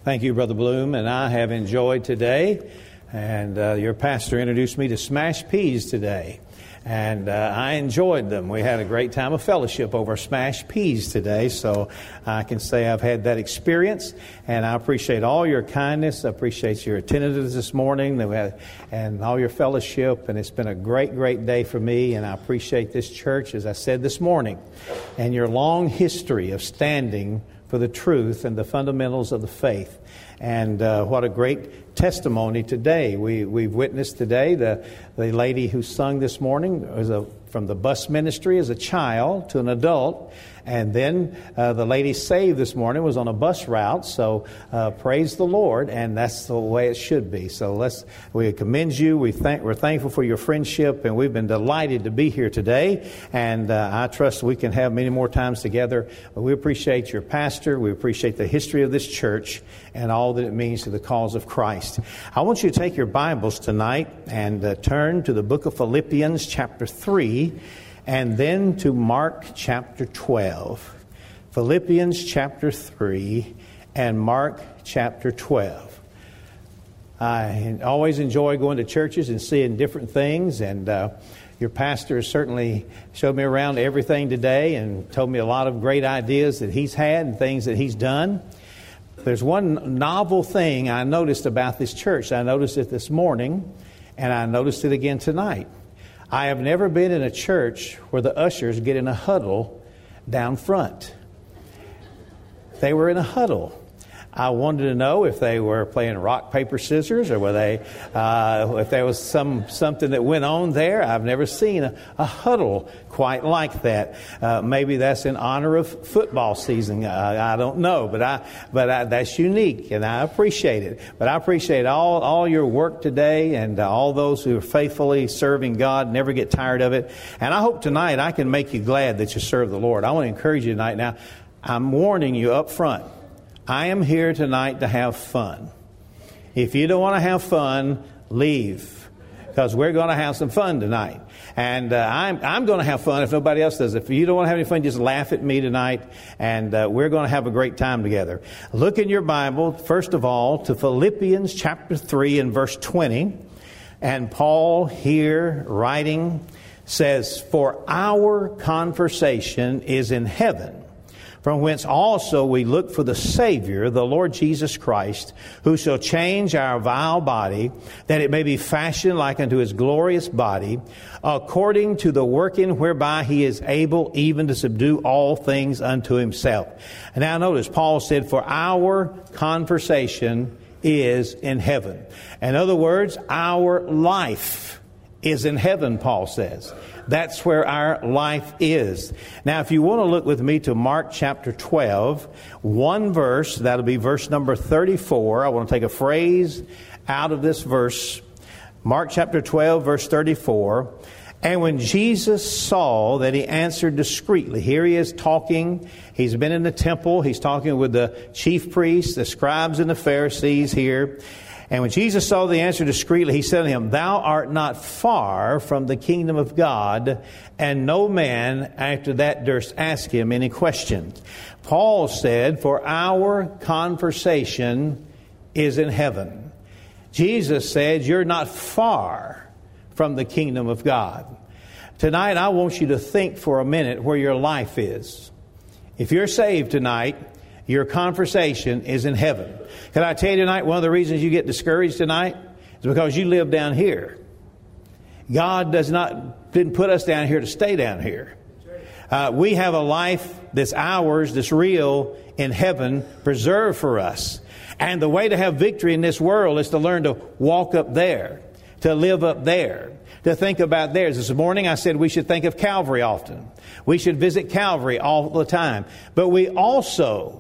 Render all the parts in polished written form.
Thank you, Brother Bloom, and I have enjoyed today. And your pastor introduced me to smashed peas today, and I enjoyed them. We had a great time of fellowship over smashed peas today, so I can say I've had that experience, and I appreciate all your kindness. I appreciate your attentiveness this morning and all your fellowship, and it's been a great, great day for me, and I appreciate this church, as I said this morning, and your long history of standing for the truth and the fundamentals of the faith. And what a great testimony today. We've witnessed today the lady who sung this morning was from the bus ministry as a child to an adult. And then the lady saved this morning was on a bus route. So praise the Lord, and that's the way it should be. So we commend you. We're thankful for your friendship, and we've been delighted to be here today. And I trust we can have many more times together. But we appreciate your pastor. We appreciate the history of this church and all that it means to the cause of Christ. I want you to take your Bibles tonight and turn to the book of Philippians chapter 3 and then to Mark chapter 12. Philippians chapter 3 and Mark chapter 12. I always enjoy going to churches and seeing different things, and your pastor has certainly showed me around everything today and told me a lot of great ideas that he's had and things that he's done. There's one novel thing I noticed about this church. I noticed it this morning, and I noticed it again tonight. I have never been in a church where the ushers get in a huddle down front. They were in a huddle. I wanted to know if they were playing rock, paper, scissors, or were they, if there was something that went on there. I've never seen a huddle quite like that. Maybe that's in honor of football season. I don't know, but that's unique, and I appreciate it. But I appreciate all your work today, and all those who are faithfully serving God, never get tired of it. And I hope tonight I can make you glad that you serve the Lord. I want to encourage you tonight. Now, I'm warning you up front. I am here tonight to have fun. If you don't want to have fun, leave, because we're going to have some fun tonight. And I'm going to have fun if nobody else does. If you don't want to have any fun, just laugh at me tonight, and we're going to have a great time together. Look in your Bible, first of all, to Philippians chapter 3 and verse 20. And Paul here writing says, "For our conversation is in heaven, from whence also we look for the Savior, the Lord Jesus Christ, who shall change our vile body, that it may be fashioned like unto His glorious body, according to the working whereby He is able even to subdue all things unto Himself." And now notice, Paul said, "For our conversation is in heaven." In other words, our life is in heaven, Paul says. That's where our life is. Now, if you want to look with me to Mark chapter 12, one verse, that'll be verse number 34. I want to take a phrase out of this verse. Mark chapter 12, verse 34. "And when Jesus saw that he answered discreetly," here he is talking. He's been in the temple. He's talking with the chief priests, the scribes, and the Pharisees here. "And when Jesus saw the answer discreetly, he said to him, Thou art not far from the kingdom of God. And no man after that durst ask him any questions." Paul said, "For our conversation is in heaven." Jesus said, "You're not far from the kingdom of God." Tonight, I want you to think for a minute where your life is. If you're saved tonight, your conversation is in heaven. Can I tell you tonight, one of the reasons you get discouraged tonight is because you live down here. God didn't put us down here to stay down here. We have a life that's ours, that's real in heaven, preserved for us. And the way to have victory in this world is to learn to walk up there, to live up there, to think about theirs. This morning I said we should think of Calvary often. We should visit Calvary all the time. But we also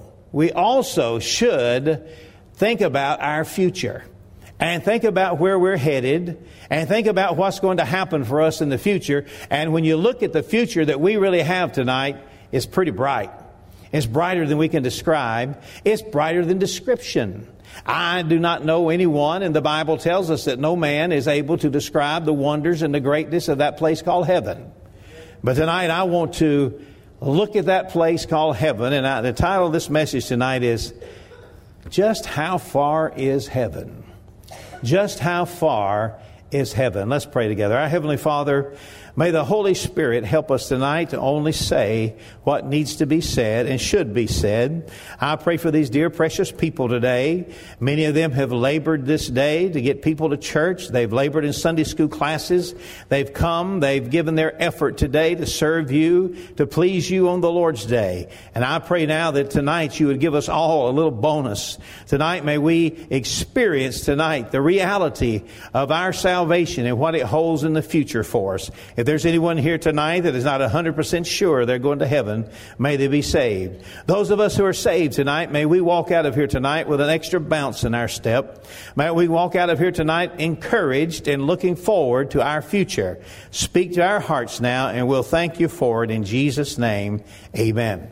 should think about our future and think about where we're headed and think about what's going to happen for us in the future. And when you look at the future that we really have tonight, it's pretty bright. It's brighter than we can describe. It's brighter than description. I do not know anyone, and the Bible tells us that no man is able to describe the wonders and the greatness of that place called heaven. But tonight I want to look at that place called heaven, and the title of this message tonight is Just how far is heaven? Just how far is heaven? Let's pray together. Our Heavenly Father, may the Holy Spirit help us tonight to only say what needs to be said and should be said. I pray for these dear precious people today. Many of them have labored this day to get people to church. They've labored in Sunday school classes. They've come. They've given their effort today to serve you, to please you on the Lord's day. And I pray now that tonight you would give us all a little bonus. Tonight may we experience tonight the reality of our salvation and what it holds in the future for us. If there's anyone here tonight that is not 100% sure they're going to heaven, may they be saved. Those of us who are saved tonight, may we walk out of here tonight with an extra bounce in our step. May we walk out of here tonight encouraged and looking forward to our future. Speak to our hearts now, and we'll thank you for it in Jesus' name. Amen.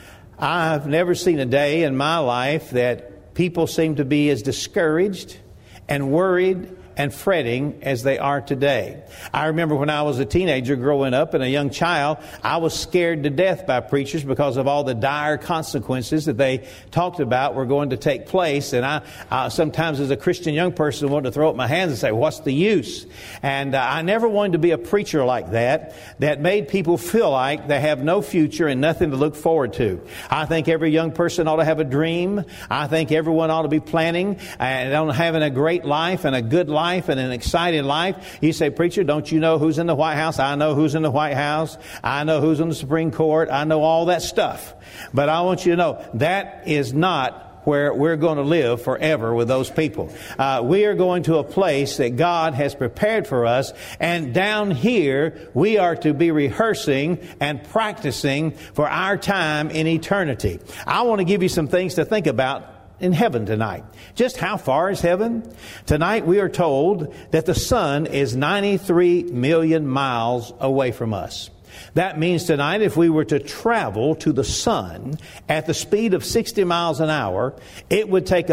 I've never seen a day in my life that people seem to be as discouraged and worried and fretting as they are today. I remember when I was a teenager growing up and a young child, I was scared to death by preachers because of all the dire consequences that they talked about were going to take place. And I sometimes as a Christian young person wanted to throw up my hands and say, what's the use? And I never wanted to be a preacher like that made people feel like they have no future and nothing to look forward to. I think every young person ought to have a dream. I think everyone ought to be planning and on having a great life and a good life and an exciting life. You say, preacher, don't you know who's in the White House? I know who's in the White House. I know who's on the Supreme Court. I know all that stuff. But I want you to know that is not where we're going to live forever with those people. We are going to a place that God has prepared for us. And down here, we are to be rehearsing and practicing for our time in eternity. I want to give you some things to think about in heaven tonight. Just how far is heaven? Tonight we are told that the sun is 93 million miles away from us. That means tonight if we were to travel to the sun at the speed of 60 miles an hour, it would take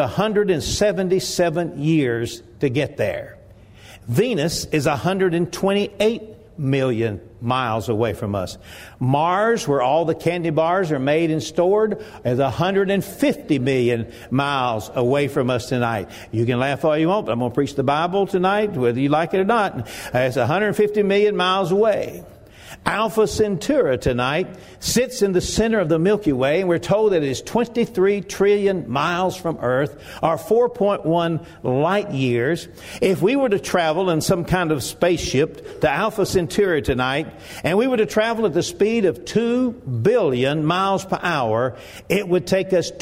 177 years to get there. Venus is 128 million miles away from us. Mars, where all the candy bars are made and stored, is 150 million miles away from us tonight. You can laugh all you want, but I'm going to preach the Bible tonight, whether you like it or not. It's 150 million miles away. Alpha Centauri tonight sits in the center of the Milky Way, and we're told that it is 23 trillion miles from Earth, or 4.1 light years. If we were to travel in some kind of spaceship to Alpha Centauri tonight, and we were to travel at the speed of 2 billion miles per hour, it would take us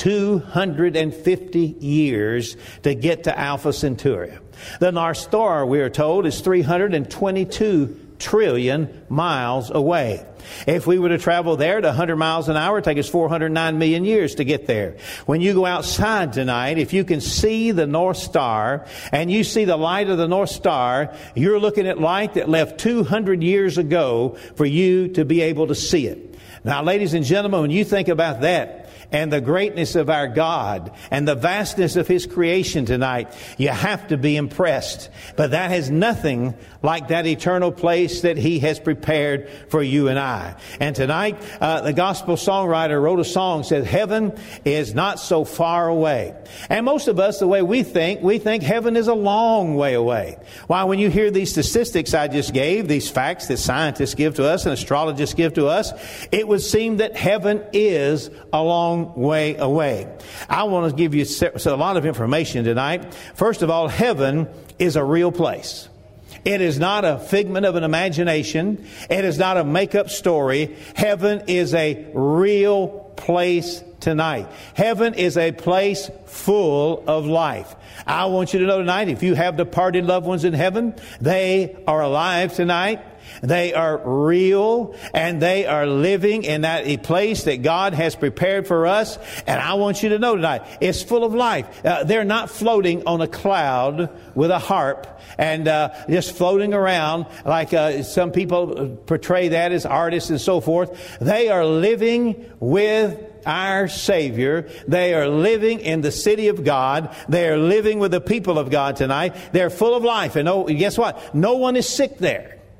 250 years to get to Alpha Centauri. The North Star, we are told, is 322 trillion miles away. If we were to travel there at 100 miles an hour, it would take us 409 million years to get there. When you go outside tonight, if you can see the North Star and you see the light of the North Star, you're looking at light that left 200 years ago for you to be able to see it. Now, ladies and gentlemen, when you think about that, and the greatness of our God and the vastness of His creation tonight, you have to be impressed. But that has nothing like that eternal place that He has prepared for you and I. And tonight, the gospel songwriter wrote a song that says, heaven is not so far away. And most of us, the way we think heaven is a long way away. Why, when you hear these statistics I just gave, these facts that scientists give to us and astrologists give to us, it would seem that heaven is a long way away. I want to give you a lot of information tonight. First of all, heaven is a real place. It is not a figment of an imagination. It is not a make-up story. Heaven is a real place tonight. Heaven is a place full of life. I want you to know tonight, if you have departed loved ones in heaven, they are alive tonight. They are real, and they are living in that place that God has prepared for us. And I want you to know tonight, it's full of life. They're not floating on a cloud with a harp and just floating around like some people portray that as artists and so forth. They are living with our Savior. They are living in the city of God. They are living with the people of God tonight. They're full of life. And guess what? No one is sick there.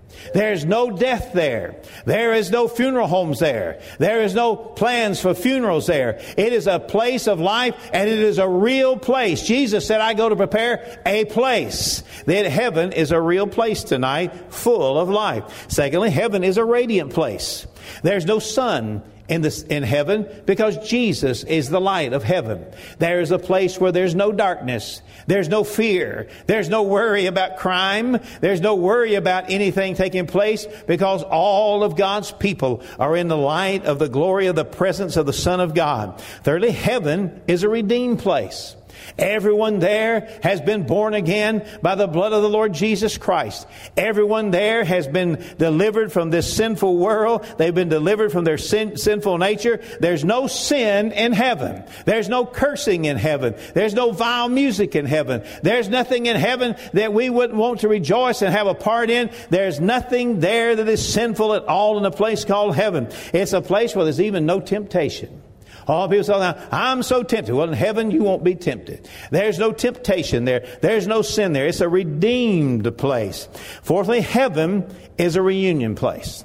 There's no death there. There is no funeral homes there. There is no plans for funerals there. It is a place of life, and it is a real place. Jesus said, I go to prepare a place. That heaven is a real place tonight, full of life. Secondly, heaven is a radiant place. There's no sun in heaven because Jesus is the light of heaven. There is a place where there's no darkness. There's no fear. There's no worry about crime. There's no worry about anything taking place because all of God's people are in the light of the glory of the presence of the Son of God. Thirdly, heaven is a redeemed place. Everyone there has been born again by the blood of the Lord Jesus Christ. Everyone there has been delivered from this sinful world. They've been delivered from their sinful nature. There's no sin in heaven. There's no cursing in heaven. There's no vile music in heaven. There's nothing in heaven that we wouldn't want to rejoice and have a part in. There's nothing there that is sinful at all in a place called heaven. It's a place where there's even no temptation. All people say, now, I'm so tempted. Well, in heaven, you won't be tempted. There's no temptation there. There's no sin there. It's a redeemed place. Fourthly, heaven is a reunion place.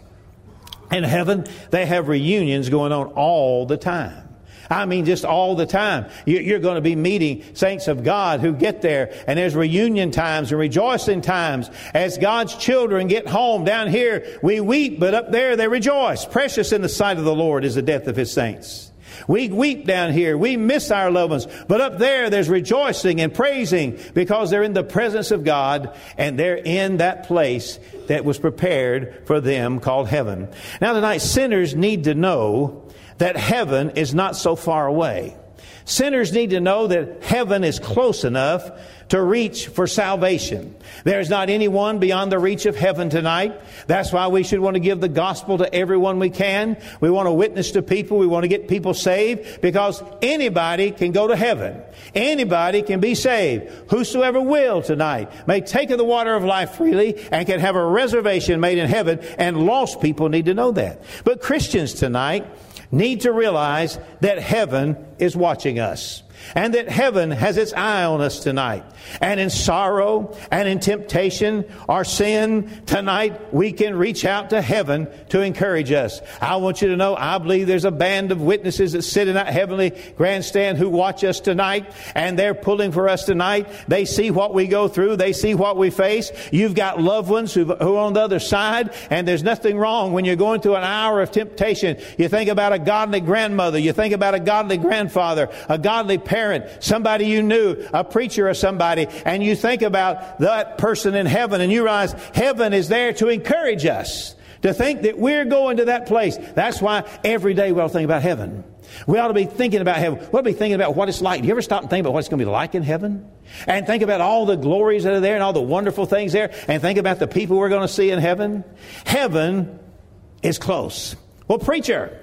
In heaven, they have reunions going on all the time. I mean, just all the time. You're going to be meeting saints of God who get there, and there's reunion times and rejoicing times. As God's children get home, down here we weep, but up there they rejoice. Precious in the sight of the Lord is the death of His saints. We weep down here. We miss our loved ones. But up there's rejoicing and praising because they're in the presence of God and they're in that place that was prepared for them called heaven. Now tonight, sinners need to know that heaven is not so far away. Sinners need to know that heaven is close enough to reach for salvation. There's not anyone beyond the reach of heaven tonight. That's why we should want to give the gospel to everyone we can. We want to witness to people. We want to get people saved because anybody can go to heaven. Anybody can be saved. Whosoever will tonight may take of the water of life freely and can have a reservation made in heaven, and lost people need to know that. But Christians tonight need to realize that heaven is watching us. And that heaven has its eye on us tonight. And in sorrow and in temptation or sin, tonight we can reach out to heaven to encourage us. I want you to know, I believe there's a band of witnesses that sit in that heavenly grandstand who watch us tonight. And they're pulling for us tonight. They see what we go through. They see what we face. You've got loved ones who are on the other side. And there's nothing wrong when you're going through an hour of temptation. You think about a godly grandmother. You think about a godly grandfather, a godly parent, somebody you knew, a preacher or somebody, and you think about that person in heaven and you realize heaven is there to encourage us to think that we're going to that place. That's why every day we ought to think about heaven. We ought to be thinking about heaven. We ought to be thinking about what it's like. Do you ever stop and think about what it's going to be like in heaven? And think about all the glories that are there and all the wonderful things there, and think about the people we're going to see in heaven. Heaven is close. Well, preacher,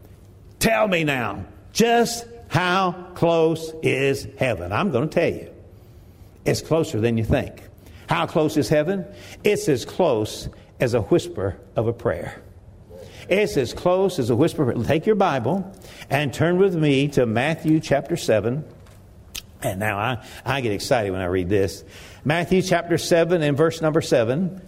tell me now, just how close is heaven? I'm going to tell you. It's closer than you think. How close is heaven? It's as close as a whisper of a prayer. It's as close as a whisper. Take your Bible and turn with me to Matthew chapter 7. And now I get excited when I read this. Matthew chapter 7 and verse number 7.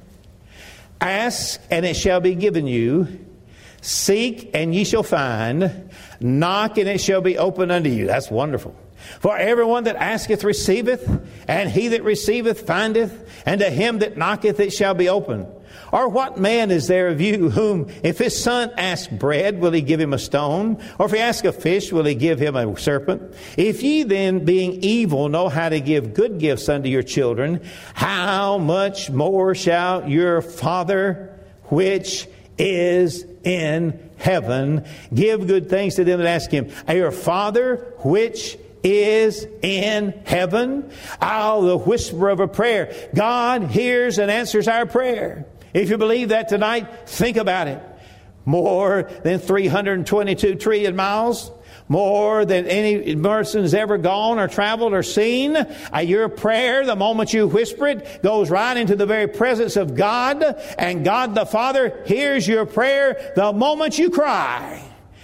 Ask and it shall be given you. Seek and ye shall find. Knock and it shall be opened unto you. That's wonderful. For everyone that asketh receiveth, and he that receiveth findeth, and to him that knocketh it shall be opened. Or what man is there of you whom, if his son ask bread, will he give him a stone? Or if he ask a fish, will he give him a serpent? If ye then, being evil, know how to give good gifts unto your children, how much more shall your Father which is in heaven give good things to them that ask him? Your Father which is in heaven. Oh, the whisper of a prayer. God hears and answers our prayer. If you believe that tonight, think about it. More than 322 trillion miles. More than any person's ever gone or traveled or seen. Your prayer, the moment you whisper it, goes right into the very presence of God. And God the Father hears your prayer the moment you cry.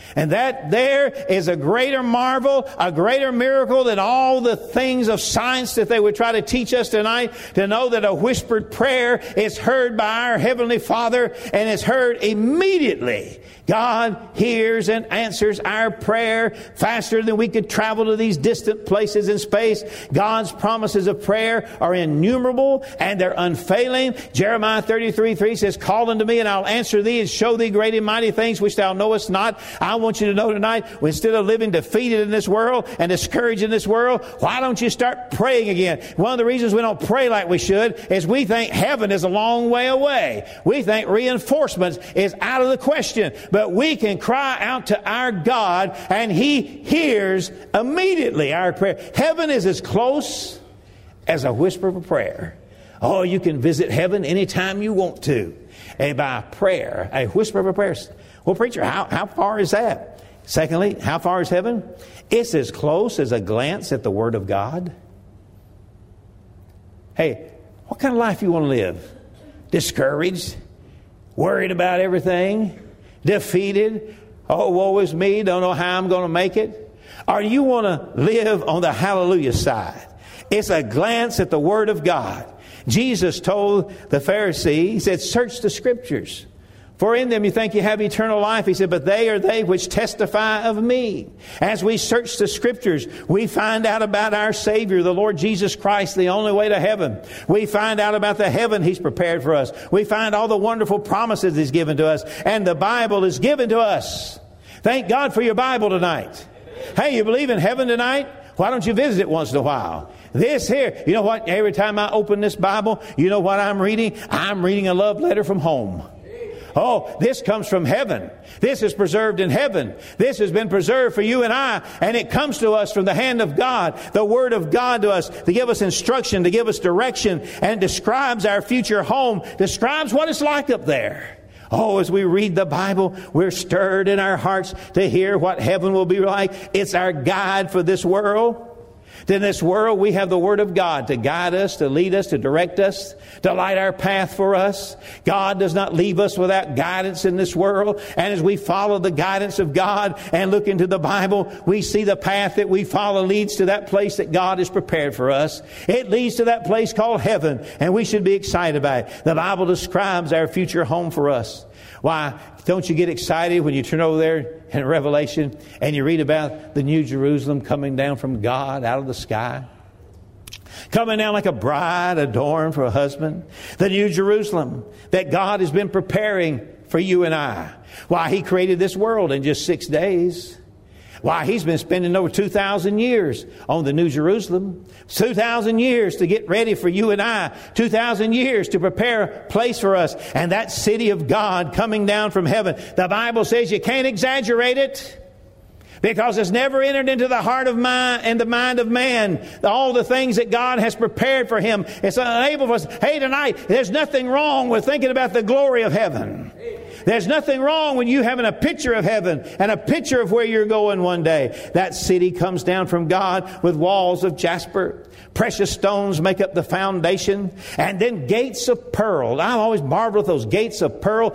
And that there is a greater marvel, a greater miracle than all the things of science that they would try to teach us tonight, to know that a whispered prayer is heard by our Heavenly Father and is heard immediately. God hears and answers our prayer faster than we could travel to these distant places in space. God's promises of prayer are innumerable and they're unfailing. Jeremiah 33:3 says, "Call unto me and I'll answer thee and show thee great and mighty things which thou knowest not." I want you to know tonight, instead of living defeated in this world and discouraged in this world, why don't you start praying again? One of the reasons we don't pray like we should is we think heaven is a long way away. We think reinforcements is out of the question. But we can cry out to our God and He hears immediately our prayer. Heaven is as close as a whisper of a prayer. Oh, you can visit heaven anytime you want to. And by prayer, a whisper of a prayer. Well, preacher, how far is that? Secondly, how far is heaven? It's as close as a glance at the Word of God. Hey, what kind of life you want to live? Discouraged? Worried about everything? Defeated? Oh, woe is me, don't know how I'm going to make it? Or you want to live on the hallelujah side? It's a glance at the Word of God. Jesus told the Pharisee, He said, "Search the Scriptures, for in them you think you have eternal life." He said, "But they are they which testify of me." As we search the Scriptures, we find out about our Savior, the Lord Jesus Christ, the only way to heaven. We find out about the heaven He's prepared for us. We find all the wonderful promises He's given to us. And the Bible is given to us. Thank God for your Bible tonight. Hey, you believe in heaven tonight? Why don't you visit it once in a while? This here, you know what? Every time I open this Bible, you know what I'm reading? I'm reading a love letter from home. Oh, this comes from heaven. This is preserved in heaven. This has been preserved for you and I. And it comes to us from the hand of God, the Word of God to us, to give us instruction, to give us direction. And it describes our future home, describes what it's like up there. Oh, as we read the Bible, we're stirred in our hearts to hear what heaven will be like. It's our guide for this world. In this world, we have the Word of God to guide us, to lead us, to direct us, to light our path for us. God does not leave us without guidance in this world. And as we follow the guidance of God and look into the Bible, we see the path that we follow leads to that place that God has prepared for us. It leads to that place called heaven, and we should be excited about it. The Bible describes our future home for us. Why, don't you get excited when you turn over there in Revelation and you read about the New Jerusalem coming down from God out of the sky? Coming down like a bride adorned for a husband. The New Jerusalem that God has been preparing for you and I. Why, He created this world in just 6 days. Why, He's been spending over 2,000 years on the New Jerusalem. 2,000 years to get ready for you and I. 2,000 years to prepare a place for us. And that city of God coming down from heaven. The Bible says you can't exaggerate it, because it's never entered into the heart of man and the mind of man. All the things that God has prepared for him. It's unable for us. Hey, tonight, there's nothing wrong with thinking about the glory of heaven. There's nothing wrong with you having a picture of heaven and a picture of where you're going one day. That city comes down from God with walls of jasper. Precious stones make up the foundation. And then gates of pearl. I've always marveled at those gates of pearl,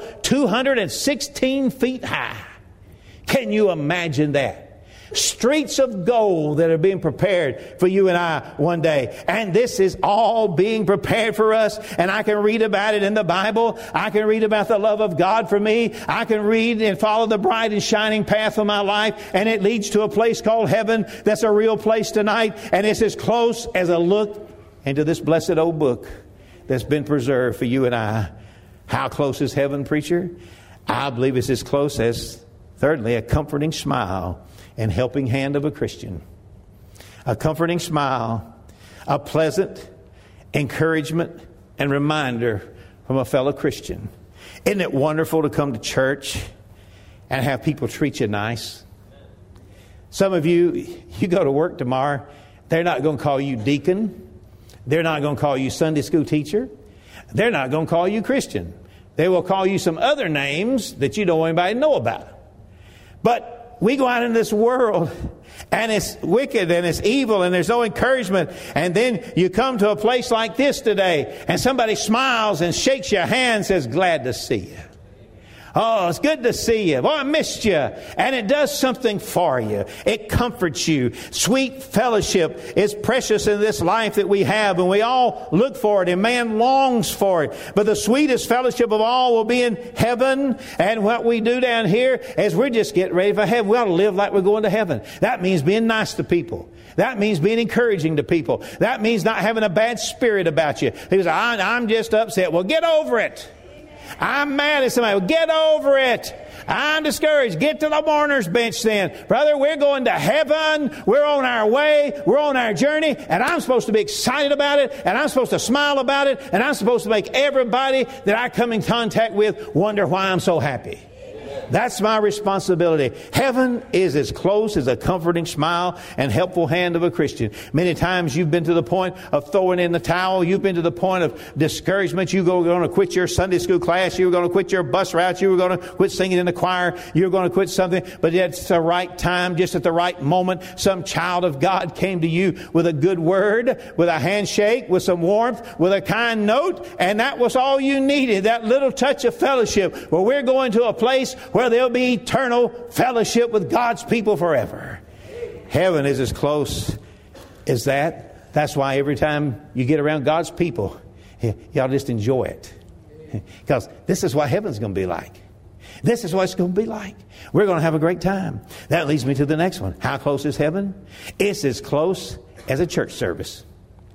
216 feet high. Can you imagine that? Streets of gold that are being prepared for you and I one day. And this is all being prepared for us. And I can read about it in the Bible. I can read about the love of God for me. I can read and follow the bright and shining path of my life. And it leads to a place called heaven. That's a real place tonight. And it's as close as a look into this blessed old book that's been preserved for you and I. How close is heaven, preacher? I believe it's as close as, thirdly, a comforting smile and helping hand of a Christian. A comforting smile, a pleasant encouragement and reminder from a fellow Christian. Isn't it wonderful to come to church and have people treat you nice? Some of you go to work tomorrow, they're not going to call you deacon. They're not going to call you Sunday school teacher. They're not going to call you Christian. They will call you some other names that you don't want anybody to know about. But we go out in this world and it's wicked and it's evil and there's no encouragement. And then you come to a place like this today and somebody smiles and shakes your hand and says, glad to see you. Oh, it's good to see you. Well, I missed you. And it does something for you. It comforts you. Sweet fellowship is precious in this life that we have, and we all look for it, and man longs for it. But the sweetest fellowship of all will be in heaven. And what we do down here is we're just getting ready for heaven. We ought to live like we're going to heaven. That means being nice to people. That means being encouraging to people. That means not having a bad spirit about you. People say, I'm just upset. Well, get over it. I'm mad at somebody. Well, get over it. I'm discouraged. Get to the mourner's bench then. Brother, we're going to heaven. We're on our way. We're on our journey. And I'm supposed to be excited about it. And I'm supposed to smile about it. And I'm supposed to make everybody that I come in contact with wonder why I'm so happy. That's my responsibility. Heaven is as close as a comforting smile and helpful hand of a Christian. Many times you've been to the point of throwing in the towel. You've been to the point of discouragement. You're going to quit your Sunday school class. You were going to quit your bus route. You were going to quit singing in the choir. You were going to quit something. But it's the right time, just at the right moment, some child of God came to you with a good word, with a handshake, with some warmth, with a kind note. And that was all you needed, that little touch of fellowship. Well, we're going to a place where there'll be eternal fellowship with God's people forever. Heaven is as close as that. That's why every time you get around God's people, y'all just enjoy it. Because this is what heaven's going to be like. This is what it's going to be like. We're going to have a great time. That leads me to the next one. How close is heaven? It's as close as a church service.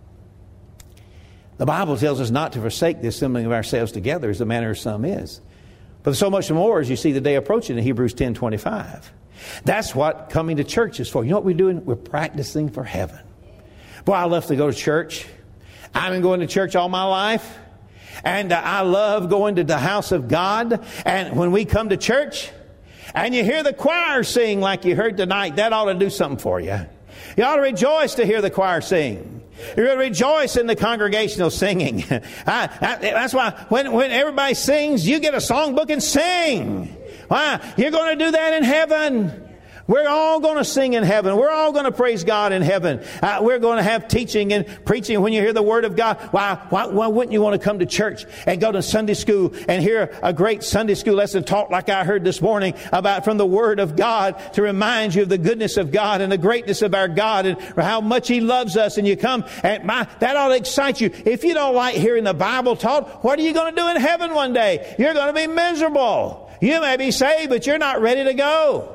The Bible tells us not to forsake the assembling of ourselves together as the manner of some is. But so much more as you see the day approaching in Hebrews 10:25. That's what coming to church is for. You know what we're doing? We're practicing for heaven. Boy, I love to go to church. I've been going to church all my life. And I love going to the house of God. And when we come to church and you hear the choir sing like you heard tonight, that ought to do something for you. You ought to rejoice to hear the choir sing. You're going to rejoice in the congregational singing. That's why when everybody sings, you get a songbook and sing. Why? You're going to do that in heaven. We're all going to sing in heaven. We're all going to praise God in heaven. We're going to have teaching and preaching when you hear the Word of God. Why wouldn't you want to come to church and go to Sunday school and hear a great Sunday school lesson taught like I heard this morning about from the Word of God to remind you of the goodness of God and the greatness of our God and how much He loves us. And you come and that ought to excite you. If you don't like hearing the Bible taught, what are you going to do in heaven one day? You're going to be miserable. You may be saved, but you're not ready to go.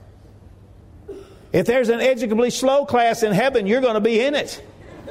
If there's an educably slow class in heaven, you're going to be in it.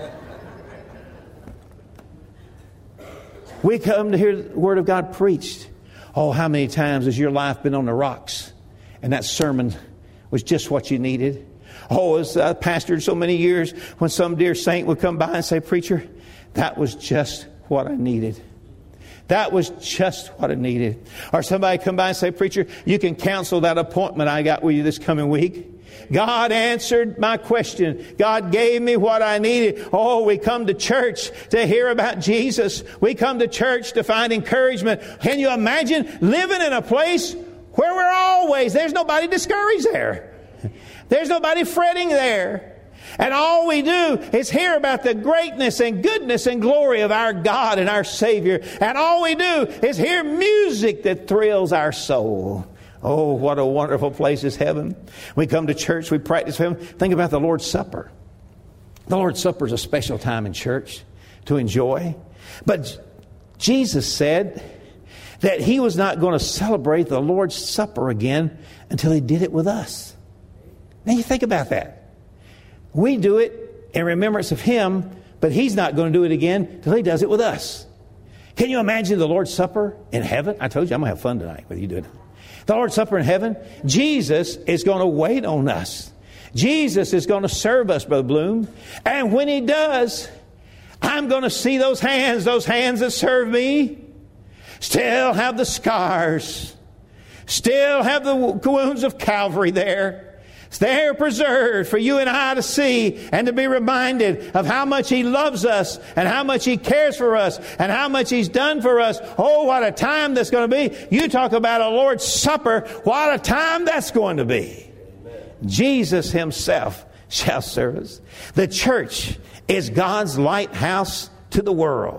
We come to hear the Word of God preached. Oh, how many times has your life been on the rocks? And that sermon was just what you needed. Oh, as I pastored so many years, when some dear saint would come by and say, "Preacher, that was just what I needed. That was just what I needed." Or somebody come by and say, "Preacher, you can cancel that appointment I got with you this coming week. God answered my question. God gave me what I needed." Oh, we come to church to hear about Jesus. We come to church to find encouragement. Can you imagine living in a place where there's nobody discouraged there. There's nobody fretting there. And all we do is hear about the greatness and goodness and glory of our God and our Savior. And all we do is hear music that thrills our soul. Oh, what a wonderful place is heaven. We come to church, we practice heaven. Think about the Lord's Supper. The Lord's Supper is a special time in church to enjoy. But Jesus said that He was not going to celebrate the Lord's Supper again until He did it with us. Now you think about that. We do it in remembrance of Him, but He's not going to do it again until He does it with us. Can you imagine the Lord's Supper in heaven? I told you I'm going to have fun tonight with you doing it. The Lord's Supper in heaven, Jesus is going to wait on us. Jesus is going to serve us, Brother Bloom. And when He does, I'm going to see those hands that serve me, still have the scars, still have the wounds of Calvary there. They're preserved for you and I to see and to be reminded of how much He loves us and how much He cares for us and how much He's done for us. Oh, what a time that's going to be. You talk about a Lord's Supper. What a time that's going to be. Amen. Jesus Himself shall serve us. The church is God's lighthouse to the world.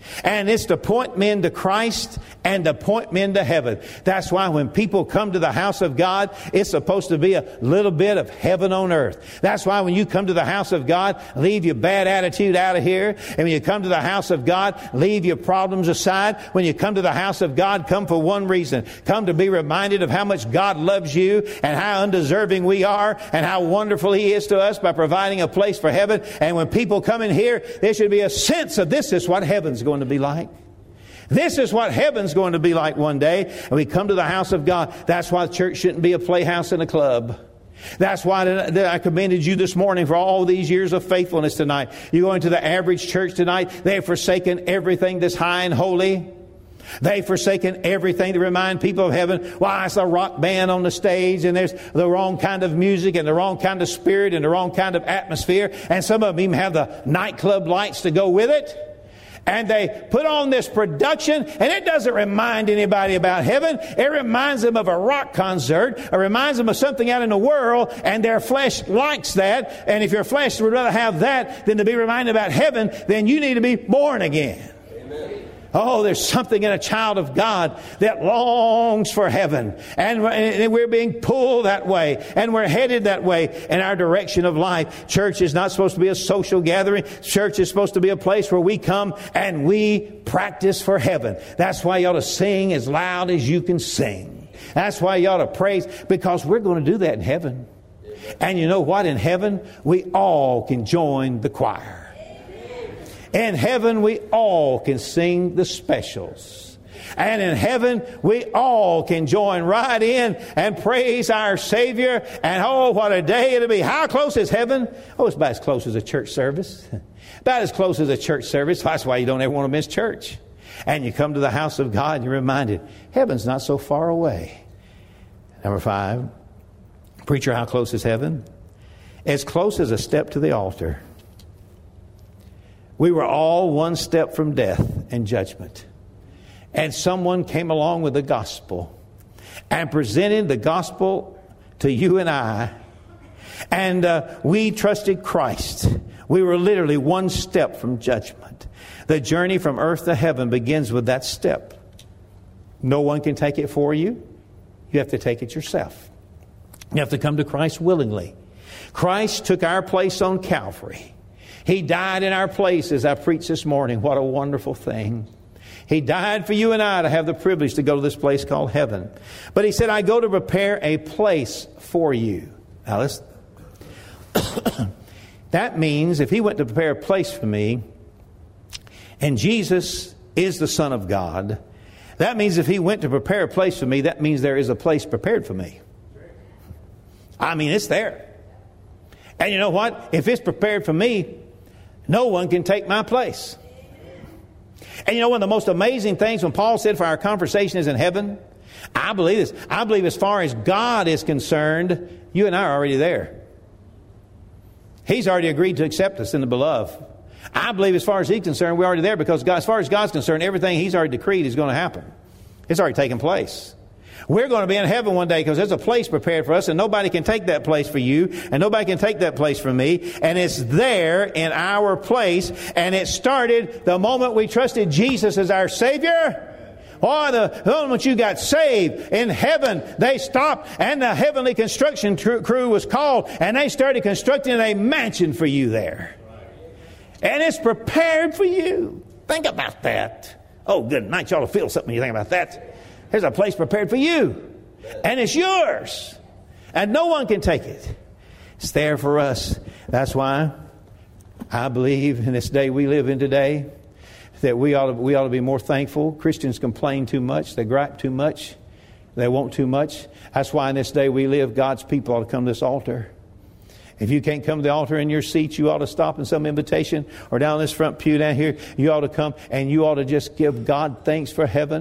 And it's to point men to Christ and to point men to heaven. That's why when people come to the house of God, it's supposed to be a little bit of heaven on earth. That's why when you come to the house of God, leave your bad attitude out of here. And when you come to the house of God, leave your problems aside. When you come to the house of God, come for one reason. Come to be reminded of how much God loves you and how undeserving we are and how wonderful He is to us by providing a place for heaven. And when people come in here, there should be a sense of this is what heaven's going to be like. This is what heaven's going to be like one day. And we come to the house of God. That's why the church shouldn't be a playhouse and a club. That's why I commended you this morning for all these years of faithfulness tonight. You go into the average church tonight, they've forsaken everything that's high and holy. They've forsaken everything to remind people of heaven. Why, it's a rock band on the stage and there's the wrong kind of music and the wrong kind of spirit and the wrong kind of atmosphere. And some of them even have the nightclub lights to go with it. And they put on this production, and it doesn't remind anybody about heaven. It reminds them of a rock concert. It reminds them of something out in the world, and their flesh likes that. And if your flesh would rather have that than to be reminded about heaven, then you need to be born again. Amen. Oh, there's something in a child of God that longs for heaven. And we're being pulled that way. And we're headed that way in our direction of life. Church is not supposed to be a social gathering. Church is supposed to be a place where we come and we practice for heaven. That's why you ought to sing as loud as you can sing. That's why you ought to praise, because we're going to do that in heaven. And you know what? In heaven, we all can join the choir. In heaven, we all can sing the specials. And in heaven, we all can join right in and praise our Savior. And oh, what a day it'll be. How close is heaven? Oh, it's about as close as a church service. About as close as a church service. That's why you don't ever want to miss church. And you come to the house of God and you're reminded, heaven's not so far away. Number 5, preacher, how close is heaven? As close as a step to the altar. We were all one step from death and judgment. And someone came along with the gospel and presented the gospel to you and I. And we trusted Christ. We were literally one step from judgment. The journey from earth to heaven begins with that step. No one can take it for you. You have to take it yourself. You have to come to Christ willingly. Christ took our place on Calvary. He died in our place, as I preached this morning. What a wonderful thing. He died for you and I to have the privilege to go to this place called heaven. But He said, I go to prepare a place for you. Now, that means if He went to prepare a place for me, and Jesus is the Son of God, that means if He went to prepare a place for me, that means there is a place prepared for me. I mean, it's there. And you know what? If it's prepared for me, no one can take my place. And you know, one of the most amazing things when Paul said for our conversation is in heaven, I believe this. I believe as far as God is concerned, you and I are already there. He's already agreed to accept us in the beloved. I believe as far as He's concerned, we're already there, because God, as far as God's concerned, everything He's already decreed is going to happen. It's already taken place. We're going to be in heaven one day because there's a place prepared for us, and nobody can take that place for you, and nobody can take that place for me. And it's there in our place. And it started the moment we trusted Jesus as our Savior. Why, the moment you got saved in heaven, they stopped, and the heavenly construction crew was called, and they started constructing a mansion for you there. And it's prepared for you. Think about that. Oh, good night. You ought to feel something when you think about that. There's a place prepared for you. And it's yours. And no one can take it. It's there for us. That's why I believe in this day we live in today that we ought to be more thankful. Christians complain too much. They gripe too much. They want too much. That's why in this day we live, God's people ought to come to this altar. If you can't come to the altar in your seat, you ought to stop in some invitation, or down this front pew down here, you ought to come and you ought to just give God thanks for heaven.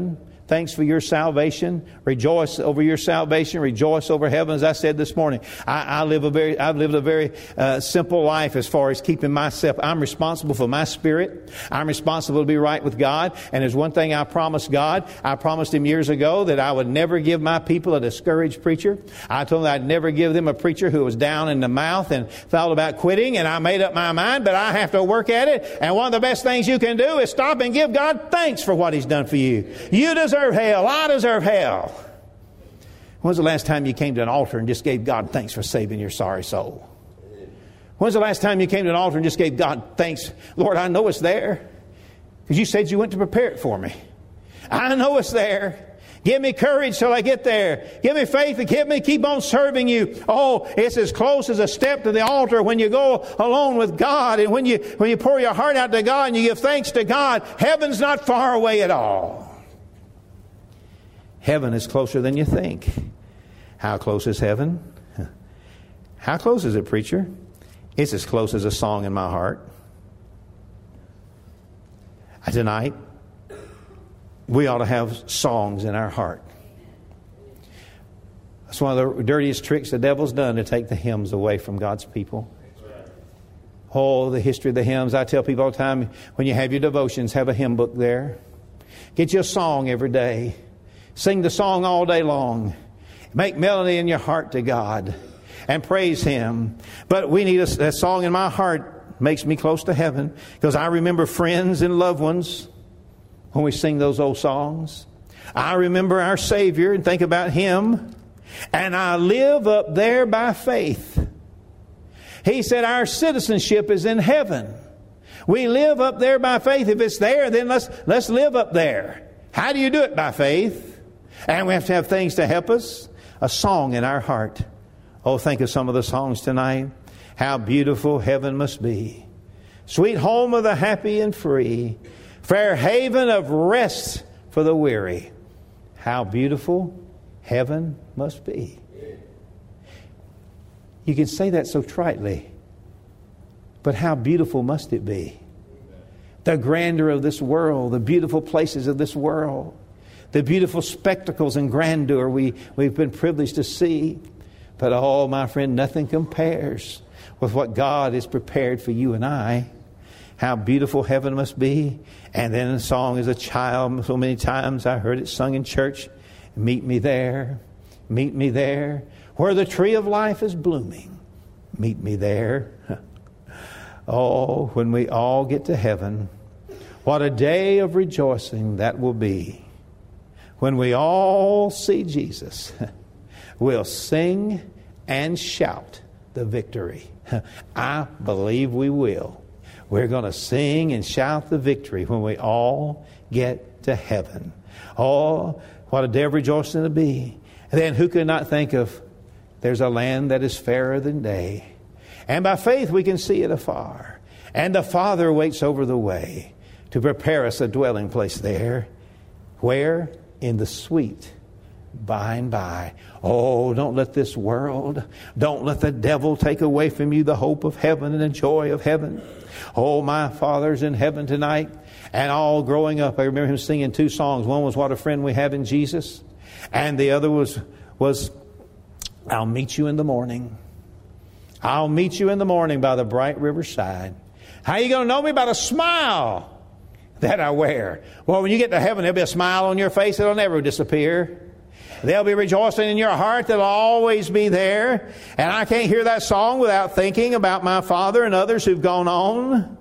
thanks for your salvation. Rejoice over your salvation. Rejoice over heaven. As I said this morning, I've lived a very simple life as far as keeping myself. I'm responsible for my spirit. I'm responsible to be right with God. And there's one thing I promised God. I promised Him years ago that I would never give my people a discouraged preacher. I told them I'd never give them a preacher who was down in the mouth and thought about quitting. And I made up my mind, but I have to work at it. And one of the best things you can do is stop and give God thanks for what He's done for you. You deserve hell. I deserve hell. When's the last time you came to an altar and just gave God thanks for saving your sorry soul? When's the last time you came to an altar and just gave God thanks? Lord, I know it's there because you said you went to prepare it for me. I know it's there. Give me courage till I get there. Give me faith and keep on serving you. Oh, it's as close as a step to the altar when you go alone with God, and when you pour your heart out to God and you give thanks to God. Heaven's not far away at all. Heaven is closer than you think. How close is heaven? How close is it, preacher? It's as close as a song in my heart. Tonight, we ought to have songs in our heart. That's one of the dirtiest tricks the devil's done, to take the hymns away from God's people. Oh, the history of the hymns. I tell people all the time, when you have your devotions, have a hymn book there. Get you a song every day. Sing the song all day long. Make melody in your heart to God and praise Him. But we need a song in my heart. Makes me close to heaven, because I remember friends and loved ones when we sing those old songs. I remember our Savior and think about Him. And I live up there by faith. He said our citizenship is in heaven. We live up there by faith. If it's there, then let's live up there. How do you do it? By faith. And we have to have things to help us. A song in our heart. Oh, think of some of the songs tonight. How beautiful heaven must be. Sweet home of the happy and free. Fair haven of rest for the weary. How beautiful heaven must be. You can say that so tritely. But how beautiful must it be? The grandeur of this world. The beautiful places of this world. The beautiful spectacles and grandeur we've been privileged to see. But oh, my friend, nothing compares with what God has prepared for you and I. How beautiful heaven must be. And then a song as a child, so many times I heard it sung in church. Meet me there, where the tree of life is blooming. Meet me there. Oh, when we all get to heaven, what a day of rejoicing that will be. When we all see Jesus, we'll sing and shout the victory. I believe we will. We're going to sing and shout the victory when we all get to heaven. Oh, what a day of rejoicing to be. And then who could not think of, there's a land that is fairer than day. And by faith we can see it afar. And the Father waits over the way to prepare us a dwelling place there. Where? In the sweet by and by. Oh, don't let this world, don't let the devil take away from you the hope of heaven and the joy of heaven. Oh, my Father's in heaven tonight. And all growing up, I remember him singing two songs. One was What a Friend We Have in Jesus. And the other was I'll meet you in the morning. I'll meet you in the morning by the bright riverside. How are you going to know me? By the smile that I wear. Well, when you get to heaven, there'll be a smile on your face that'll never disappear. There'll be rejoicing in your heart that'll always be there. And I can't hear that song without thinking about my Father and others who've gone on.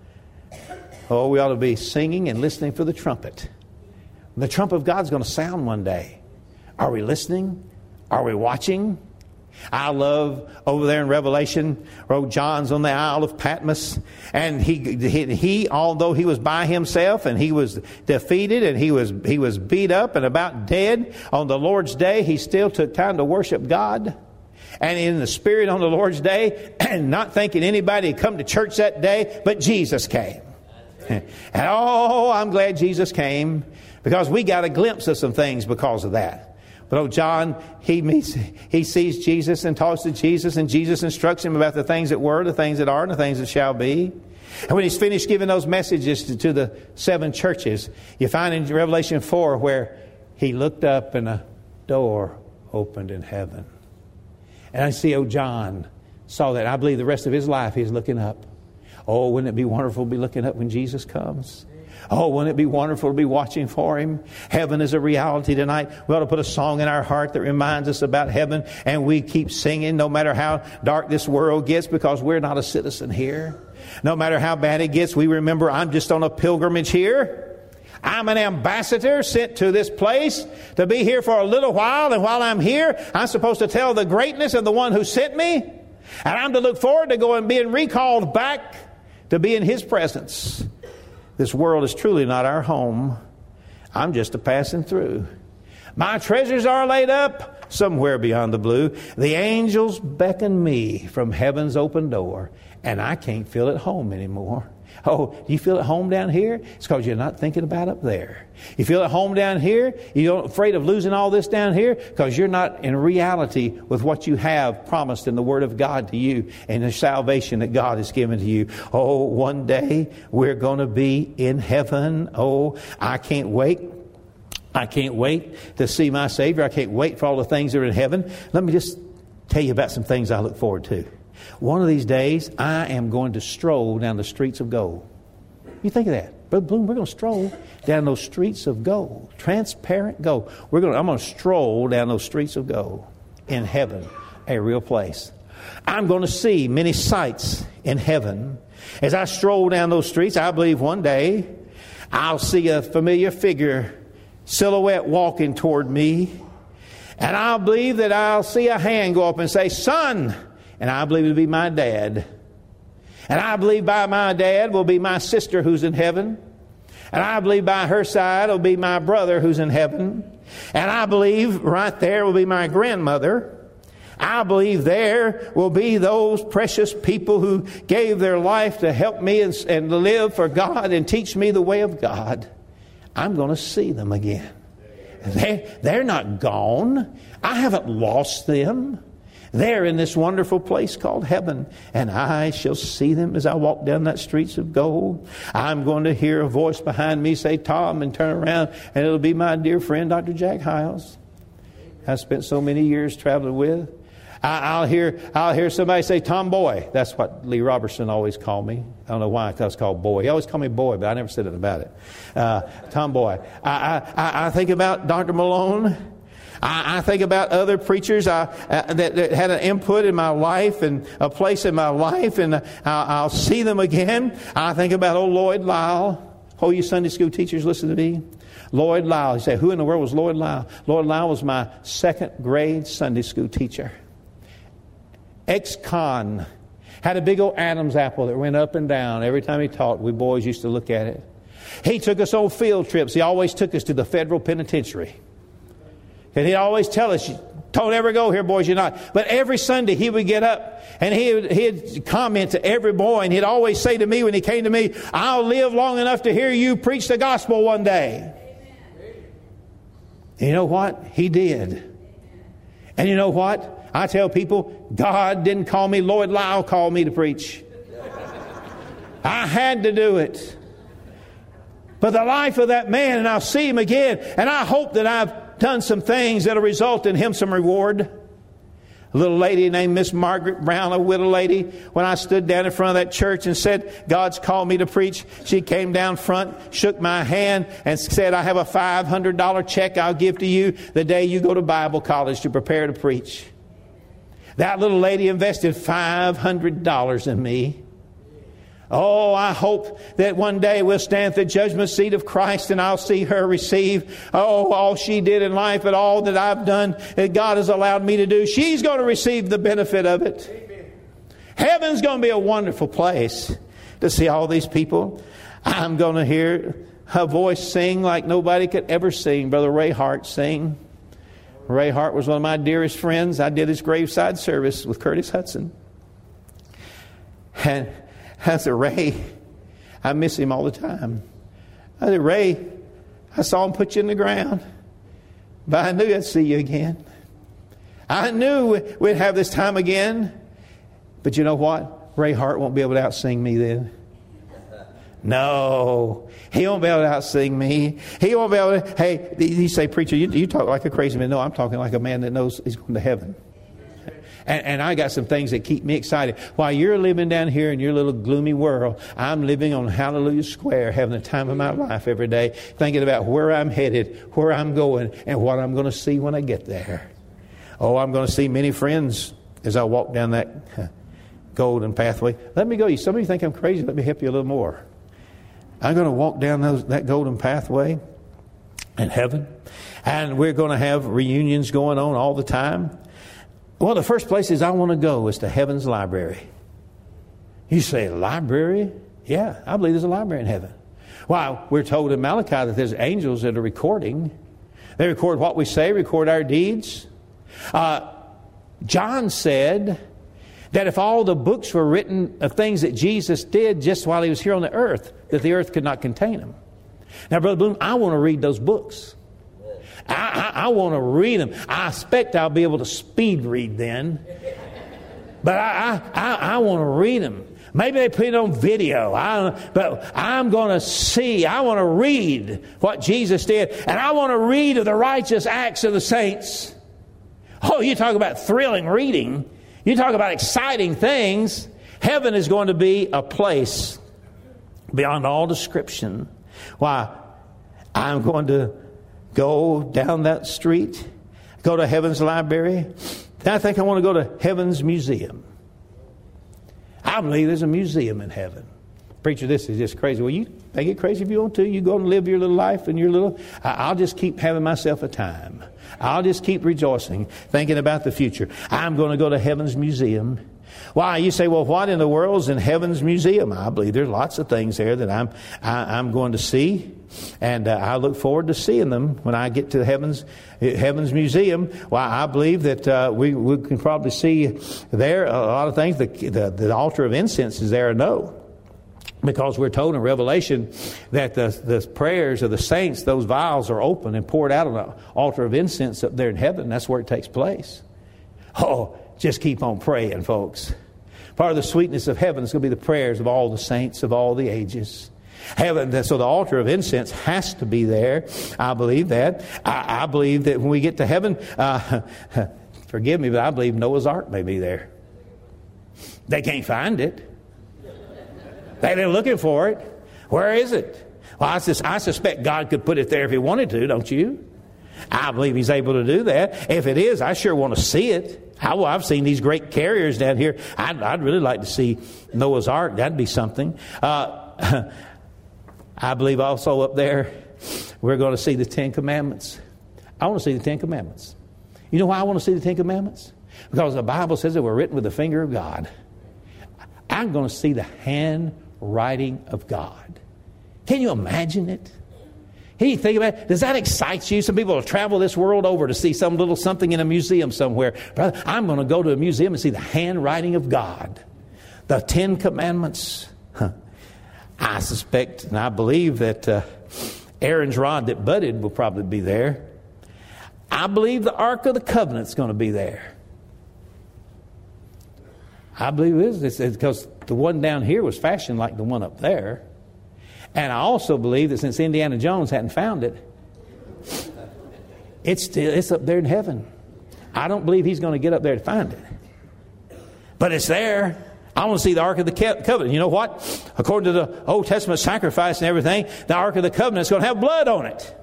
Oh, we ought to be singing and listening for the trumpet. The trumpet of God's going to sound one day. Are we listening? Are we watching? I love over there in Revelation, wrote John's on the Isle of Patmos, and he although he was by himself and he was defeated and he was beat up and about dead, on the Lord's day he still took time to worship God. And in the Spirit on the Lord's day, and not thinking anybody had come to church that day, but Jesus came. And oh, I'm glad Jesus came, because we got a glimpse of some things because of that. But oh, John, he sees Jesus and talks to Jesus, and Jesus instructs him about the things that were, the things that are, and the things that shall be. And when he's finished giving those messages to the seven churches, you find in Revelation 4 where he looked up and a door opened in heaven. And I see John saw that. I believe the rest of his life he's looking up. Oh, wouldn't it be wonderful to be looking up when Jesus comes? Oh, wouldn't it be wonderful to be watching for Him? Heaven is a reality tonight. We ought to put a song in our heart that reminds us about heaven, and we keep singing no matter how dark this world gets, because we're not a citizen here. No matter how bad it gets, we remember I'm just on a pilgrimage here. I'm an ambassador sent to this place to be here for a little while, and while I'm here, I'm supposed to tell the greatness of the one who sent me, and I'm to look forward to going being recalled back to be in His presence. This world is truly not our home. I'm just a passing through. My treasures are laid up somewhere beyond the blue. The angels beckon me from heaven's open door, and I can't feel at home anymore. Oh, do you feel at home down here? It's because you're not thinking about up there. You feel at home down here? You're afraid of losing all this down here because you're not in reality with what you have promised in the Word of God to you and the salvation that God has given to you. Oh, one day we're going to be in heaven. Oh, I can't wait. I can't wait to see my Savior. I can't wait for all the things that are in heaven. Let me just tell you about some things I look forward to. One of these days, I am going to stroll down the streets of gold. You think of that. Brother Bloom, we're going to stroll down those streets of gold. Transparent gold. I'm going to stroll down those streets of gold in heaven, a real place. I'm going to see many sights in heaven. As I stroll down those streets, I believe one day I'll see a familiar figure, silhouette walking toward me. And I'll believe that I'll see a hand go up and say, "Son." And I believe it'll be my dad. And I believe by my dad will be my sister who's in heaven. And I believe by her side will be my brother who's in heaven. And I believe right there will be my grandmother. I believe there will be those precious people who gave their life to help me and live for God and teach me the way of God. I'm going to see them again. They're not gone. I haven't lost them. They're in this wonderful place called heaven, and I shall see them as I walk down that streets of gold. I'm going to hear a voice behind me say, "Tom," and turn around, and it'll be my dear friend, Dr. Jack Hiles. I spent so many years traveling with. I'll hear somebody say, "Tom Boy." That's what Lee Robertson always called me. I don't know why I was called Boy. He always called me Boy, but I never said it about it. Tom Boy. I think about Dr. Malone. I think about other preachers that had an input in my life and a place in my life, and I'll see them again. I think about old Lloyd Lyle. Oh, you Sunday school teachers, listen to me. Lloyd Lyle. You say, who in the world was Lloyd Lyle? Lloyd Lyle was my second grade Sunday school teacher. Ex-con. Had a big old Adam's apple that went up and down. Every time he taught, we boys used to look at it. He took us on field trips. He always took us to the federal penitentiary. And he'd always tell us, "Don't ever go here, boys, you're not." But every Sunday he would get up and he'd comment to every boy, and he'd always say to me when he came to me, "I'll live long enough to hear you preach the gospel one day." And you know what? He did. And you know what? I tell people, God didn't call me. Lloyd Lyle called me to preach. I had to do it. But the life of that man, and I'll see him again, and I hope that I've done some things that'll result in him some reward. A little lady named Miss Margaret Brown, a widow lady, when I stood down in front of that church and said, "God's called me to preach," she came down front, shook my hand, and said, "I have a $500 check I'll give to you the day you go to Bible college to prepare to preach." That little lady invested $500 in me. Oh, I hope that one day we'll stand at the judgment seat of Christ and I'll see her receive, all she did in life and all that I've done that God has allowed me to do. She's going to receive the benefit of it. Amen. Heaven's going to be a wonderful place to see all these people. I'm going to hear a voice sing like nobody could ever sing. Brother Ray Hart sing. Ray Hart was one of my dearest friends. I did his graveside service with Curtis Hudson. And I said, "Ray, I miss him all the time." I said, "Ray, I saw him put you in the ground, but I knew I'd see you again. I knew we'd have this time again." But you know what? Ray Hart won't be able to outsing me then. No, he won't be able to out-sing me. He won't be able to. Hey, you say, preacher, you talk like a crazy man. No, I'm talking like a man that knows he's going to heaven. And I got some things that keep me excited. While you're living down here in your little gloomy world, I'm living on Hallelujah Square, having the time of my life every day, thinking about where I'm headed, where I'm going, and what I'm going to see when I get there. Oh, I'm going to see many friends as I walk down that golden pathway. Let me go. Some of you think I'm crazy. Let me help you a little more. I'm going to walk down that golden pathway in heaven, and we're going to have reunions going on all the time. Well, the first places I want to go is to heaven's library. You say, library? Yeah, I believe there's a library in heaven. Well, we're told in Malachi that there's angels that are recording. They record what we say, record our deeds. John said that if all the books were written of things that Jesus did just while he was here on the earth, that the earth could not contain them. Now, Brother Bloom, I want to read those books. I want to read them. I expect I'll be able to speed read then. But I want to read them. Maybe they put it on video. But I'm going to see. I want to read what Jesus did. And I want to read of the righteous acts of the saints. Oh, you talk about thrilling reading. You talk about exciting things. Heaven is going to be a place beyond all description. Why? I'm going to go down that street, go to heaven's library. Then I think I want to go to heaven's museum. I believe there's a museum in heaven. Preacher, this is just crazy. Well, you make it crazy if you want to. You go and live your little life and your little... I'll just keep having myself a time. I'll just keep rejoicing, thinking about the future. I'm going to go to heaven's museum. Why? You say, well, what in the world's in heaven's museum? I believe there's lots of things there that I'm going to see. And I look forward to seeing them when I get to heaven's museum. Well, I believe that we can probably see there a lot of things. The altar of incense is there, no. Because we're told in Revelation that the prayers of the saints, those vials are open and poured out on the altar of incense up there in heaven. That's where it takes place. Oh, just keep on praying, folks. Part of the sweetness of heaven is going to be the prayers of all the saints of all the ages. Heaven, so the altar of incense has to be there. I believe that. I believe that when we get to heaven, forgive me, but I believe Noah's Ark may be there. They can't find it. They've been looking for it. Where is it? Well, I suspect God could put it there if He wanted to, don't you? I believe He's able to do that. If it is, I sure want to see it. I've seen these great carriers down here. I'd really like to see Noah's Ark. That'd be something. I believe also up there we're going to see the Ten Commandments. I want to see the Ten Commandments. You know why I want to see the Ten Commandments? Because the Bible says they were written with the finger of God. I'm going to see the handwriting of God. Can you imagine it? Can you think about it? Does that excite you? Some people will travel this world over to see some little something in a museum somewhere. Brother, I'm going to go to a museum and see the handwriting of God. The Ten Commandments. I suspect and I believe that Aaron's rod that budded will probably be there. I believe the Ark of the Covenant is going to be there. I believe it is because the one down here was fashioned like the one up there. And I also believe that since Indiana Jones hadn't found it, it's up there in heaven. I don't believe he's going to get up there to find it. But it's there. I want to see the Ark of the Covenant. You know what? According to the Old Testament sacrifice and everything, the Ark of the Covenant is going to have blood on it.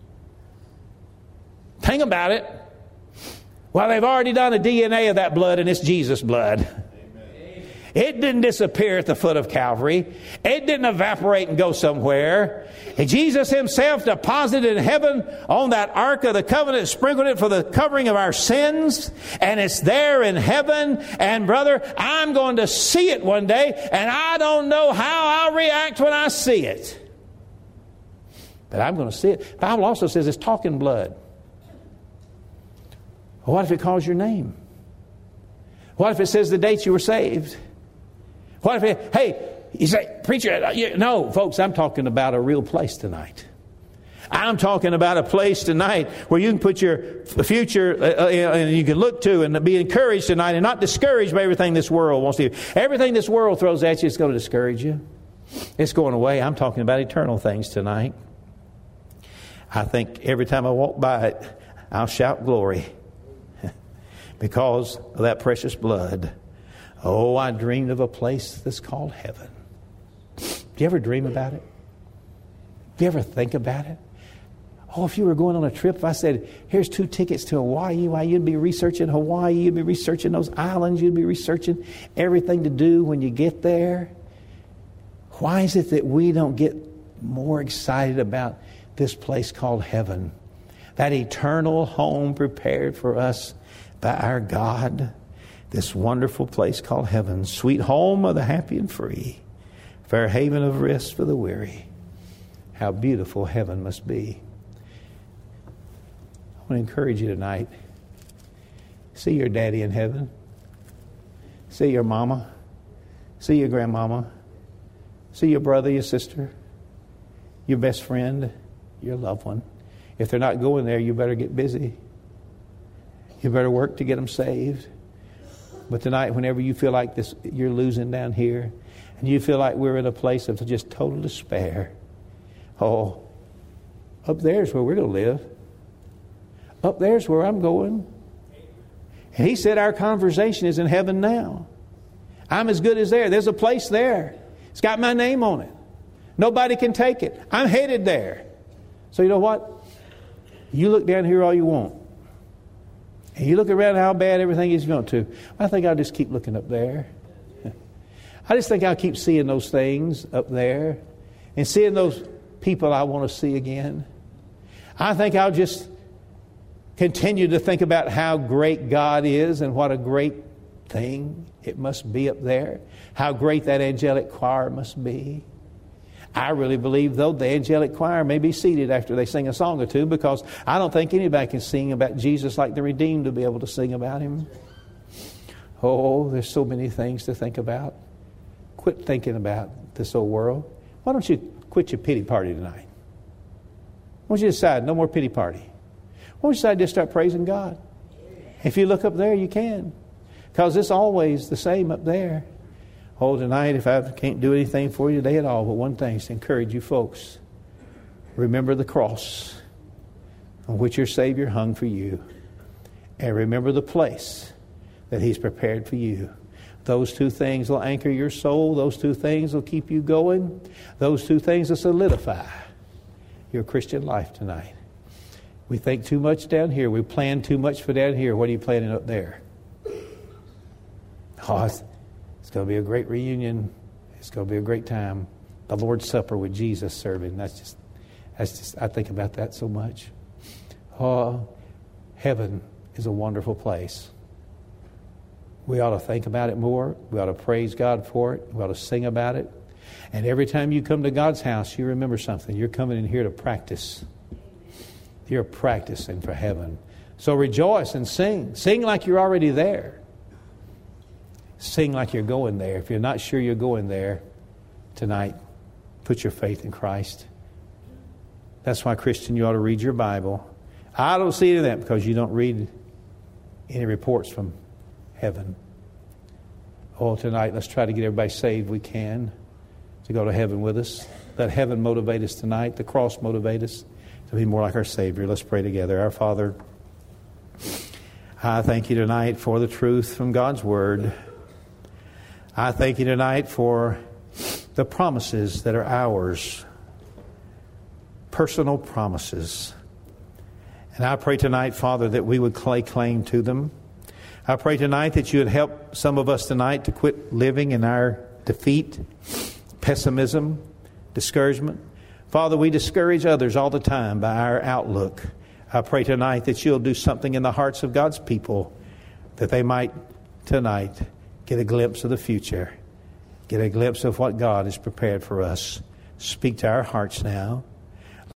Think about it. Well, they've already done a DNA of that blood, and it's Jesus' blood. It didn't disappear at the foot of Calvary. It didn't evaporate and go somewhere. And Jesus Himself deposited in heaven on that Ark of the Covenant, sprinkled it for the covering of our sins. And it's there in heaven. And brother, I'm going to see it one day. And I don't know how I'll react when I see it. But I'm going to see it. The Bible also says it's talking blood. Well, what if it calls your name? What if it says the date you were saved? What if it, hey, you say, preacher, no, folks, I'm talking about a real place tonight. I'm talking about a place tonight where you can put your future and you can look to and be encouraged tonight and not discouraged by everything this world wants to do. Everything this world throws at you is going to discourage you. It's going away. I'm talking about eternal things tonight. I think every time I walk by it, I'll shout glory because of that precious blood. Oh, I dreamed of a place that's called heaven. Do you ever dream about it? Do you ever think about it? Oh, if you were going on a trip, if I said, here's 2 tickets to Hawaii, why, you'd be researching Hawaii, you'd be researching those islands, you'd be researching everything to do when you get there. Why is it that we don't get more excited about this place called heaven? That eternal home prepared for us by our God. This wonderful place called heaven. Sweet home of the happy and free. Fair haven of rest for the weary. How beautiful heaven must be. I want to encourage you tonight. See your daddy in heaven. See your mama. See your grandmama. See your brother, your sister, your best friend, your loved one. If they're not going there, you better get busy. You better work to get them saved. But tonight, whenever you feel like this, you're losing down here, and you feel like we're in a place of just total despair, oh, up there's where we're going to live. Up there's where I'm going. And he said our conversation is in heaven now. I'm as good as there. There's a place there. It's got my name on it. Nobody can take it. I'm headed there. So you know what? You look down here all you want. And you look around how bad everything is going to. I think I'll just keep looking up there. I just think I'll keep seeing those things up there. And seeing those people I want to see again. I think I'll just continue to think about how great God is and what a great thing it must be up there. How great that angelic choir must be. I really believe, though, the angelic choir may be seated after they sing a song or two, because I don't think anybody can sing about Jesus like the redeemed to be able to sing about him. Oh, there's so many things to think about. Quit thinking about this old world. Why don't you quit your pity party tonight? Why don't you decide no more pity party? Why don't you decide to just start praising God? If you look up there, you can. Because it's always the same up there. Oh, tonight, if I can't do anything for you today at all, but one thing is to encourage you folks. Remember the cross on which your Savior hung for you. And remember the place that he's prepared for you. Those 2 things will anchor your soul. Those 2 things will keep you going. Those 2 things will solidify your Christian life tonight. We think too much down here. We plan too much for down here. What are you planning up there? Oh, it's going to be a great reunion. It's going to be a great time. The Lord's Supper with Jesus serving. That's just. I think about that so much. Oh, heaven is a wonderful place. We ought to think about it more. We ought to praise God for it. We ought to sing about it. And every time you come to God's house, you remember something. You're coming in here to practice. You're practicing for heaven. So rejoice and sing. Sing like you're already there. Sing like you're going there. If you're not sure you're going there tonight, put your faith in Christ. That's why, Christian, you ought to read your Bible. I don't see any of that because you don't read any reports from heaven. Oh, tonight, let's try to get everybody saved we can to go to heaven with us. Let heaven motivate us tonight. The cross motivate us to be more like our Savior. Let's pray together. Our Father, I thank you tonight for the truth from God's Word. I thank you tonight for the promises that are ours, personal promises. And I pray tonight, Father, that we would lay claim to them. I pray tonight that you would help some of us tonight to quit living in our defeat, pessimism, discouragement. Father, we discourage others all the time by our outlook. I pray tonight that you'll do something in the hearts of God's people that they might tonight get a glimpse of the future, get a glimpse of what God has prepared for us. Speak to our hearts now.